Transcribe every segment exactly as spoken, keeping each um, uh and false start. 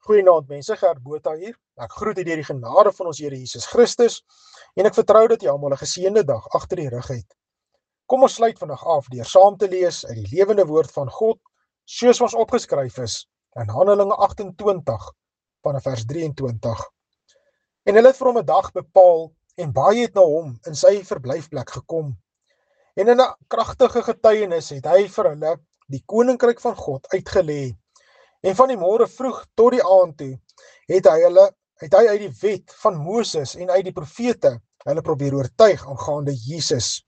Goeienaand mense, Gert Botha hier. Ek groet u deur die genade van ons Here Jesus Christus en ek vertrou dat jy almal 'n geseënde dag agter die rug het. Kom ons sluit vandag af deur saam te lees uit die lewende woord van God, soos ons opgeskryf is in Handelinge agt-en-twintig vanaf vers drie-en-twintig. En hulle het vir hom 'n dag bepaal en baie het na hom in sy verblyfplek gekom. En in 'n kragtige getuienis het hy vir hulle die koninkryk van God uitgelê. En van die môre vroeg tot die aand toe, het hy hulle, het hy uit die wet van Moses en uit die profete hulle probeer oortuig aangaande Jesus.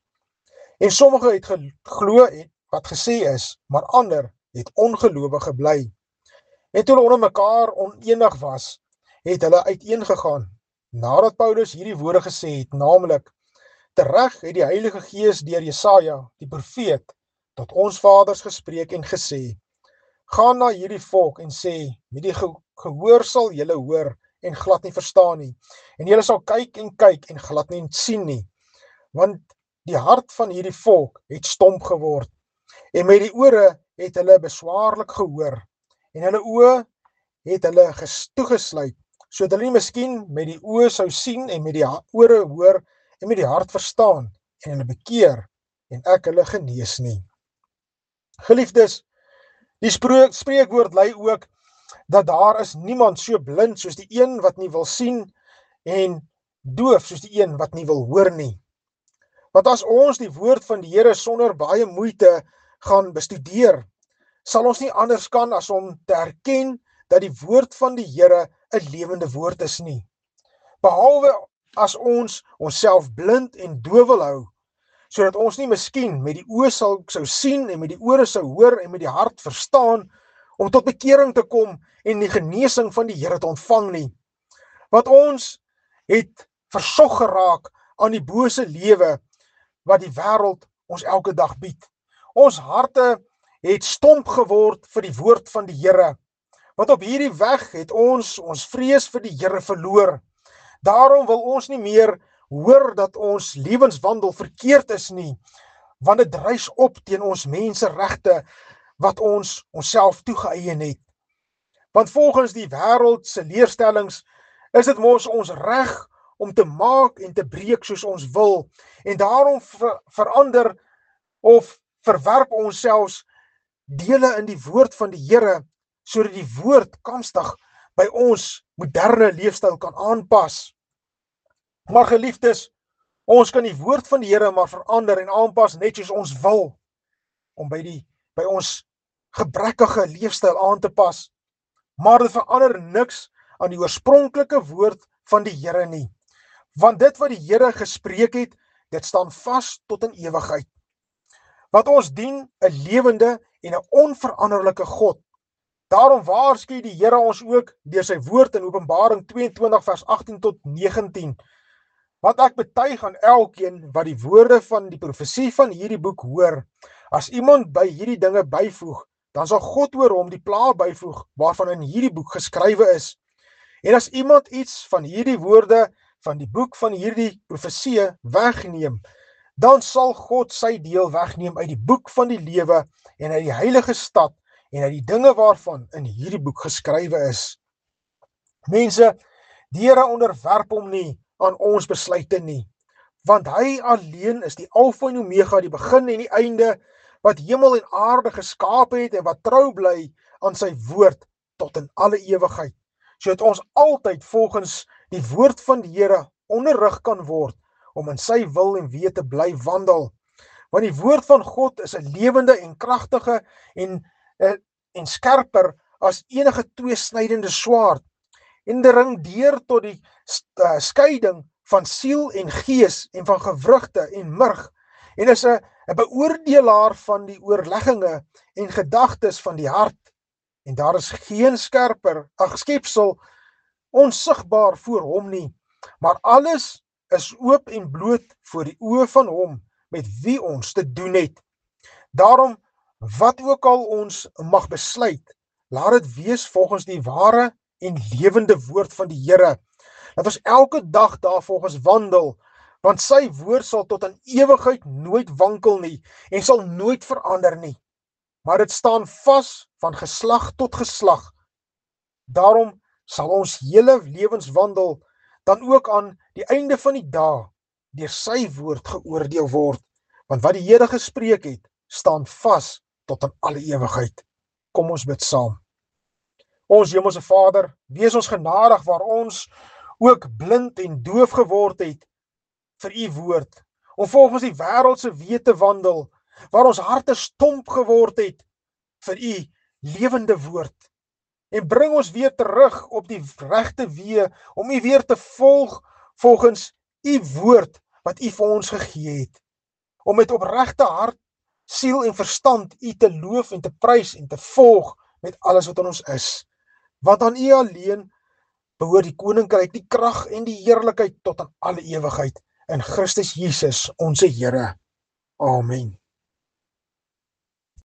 En sommige het geglo wat gesê is, maar ander het ongelowig gebly. En toe hulle onder mekaar oneenig was, het hulle uiteengegaan, nadat Paulus hierdie woorde gesê het, naamlik, tereg het die Heilige Gees deur Jesaja, die profeet, tot ons vaders gespreek en gesê, gaan na hierdie volk en sê, met die ge gehoor sal julle hoor en glad nie verstaan nie, en julle sal kyk en kyk en glad nie sien nie, want die hart van hierdie volk het stomp geword, en met die ore het hulle beswaarlik gehoor, en hulle oë het hulle toegesluit, sodat hulle nie miskien met die oë sou sien en met die ore hoor en met die hart verstaan, en hulle bekeer, en ek hulle genees nie. Geliefdes, die spreekwoord lei ook, dat daar is niemand so blind soos die een wat nie wil sien, en doof soos die een wat nie wil hoor nie. Want as ons die woord van die Here sonder baie moeite gaan bestudeer, sal ons nie anders kan as om te erken, dat die woord van die Here 'n lewende woord is nie. Behalwe as ons onsself blind en doof wil hou, sodat ons nie miskien met die oë sal sou sien en met die ore sou hoor en met die hart verstaan, om tot bekering te kom en die genesing van die Here te ontvang nie. Want ons het versog geraak aan die bose lewe wat die wêreld ons elke dag bied. Ons harte het stomp geword vir die woord van die Here. Want op hierdie weg het ons ons vrees vir die Here verloor. Daarom wil ons nie meer hoor dat ons lewenswandel verkeerd is nie, want dit dryf op teen ons menseregte wat ons onsself toegeëien het. Want volgens die wêreld se leerstellings is dit mos ons reg om te maak en te breek soos ons wil, en daarom ver, verander of verwerp ons selfs dele in die woord van die Here, sodat die woord kanstig by ons moderne leefstyl kan aanpas. Maar geliefdes, ons kan die woord van die Here maar verander en aanpas net soos ons wil, om by, die, by ons gebrekkige leefstyl aan te pas. Maar dit verander niks aan die oorspronklike woord van die Here nie. Want dit wat die Here gespreek het, dit staan vas tot in ewigheid. Want ons dien 'n lewende en 'n onveranderlike God. Daarom waarsku die Here ons ook deur sy woord in Openbaring twee-en-twintig vers agttien tot negentien. Want ek betuig aan elkeen wat die woorde van die profesie van hierdie boek hoor, as iemand by hierdie dinge byvoeg, dan sal God oor hom die plaag byvoeg waarvan in hierdie boek geskrywe is. En as iemand iets van hierdie woorde van die boek van hierdie profesie wegneem, dan sal God sy deel wegneem uit die boek van die lewe en uit die heilige stad en uit die dinge waarvan in hierdie boek geskrywe is. Mense, die Here onderwerp hom nie aan ons besluite nie, want hy alleen is die Alfa en Omega, die begin en die einde, wat hemel en aarde geskaap het en wat trou bly aan sy woord tot in alle ewigheid, sodat ons altyd volgens die woord van die Here onderrig kan word, om in sy wil en weë te bly wandel. Want die woord van God is 'n lewende en kragtige en, en skerper as enige tweesnydende swaard, en dring deur tot die uh, skeiding van siel en gees en van gewrigte en murg, en is 'n beoordelaar van die oorlegginge en gedagtes van die hart. En daar is geen skerper ag skepsel onsigbaar voor hom nie, maar alles is oop en bloot voor die oë van hom met wie ons te doen het. Daarom, wat ook al ons mag besluit, laat dit wees volgens die ware en lewende woord van die Here. Dat ons elke dag daarvolgens wandel, want sy woord sal tot in ewigheid nooit wankel nie en sal nooit verander nie. Maar dit staan vas van geslag tot geslag. Daarom sal ons hele lewenswandel dan ook aan die einde van die dag deur sy woord geoordeel word, want wat die Here gespreek het, staan vas tot in alle ewigheid. Kom ons bid saam. Ons hemelse Vader, wees ons genadig waar ons ook blind en doof geword het vir u woord, om volgens die wêreldse wete wandel, waar ons harte stomp geword het vir u lewende woord, en bring ons weer terug op die regte weë, om u weer te volg volgens u woord wat u vir ons gegee het, om met opregte hart, siel en verstand u te loof en te prys en te volg met alles wat in ons is, want aan u alleen behoort die koninkryk, die krag en die heerlikheid tot aan alle ewigheid, in Christus Jesus, onze Here. Amen.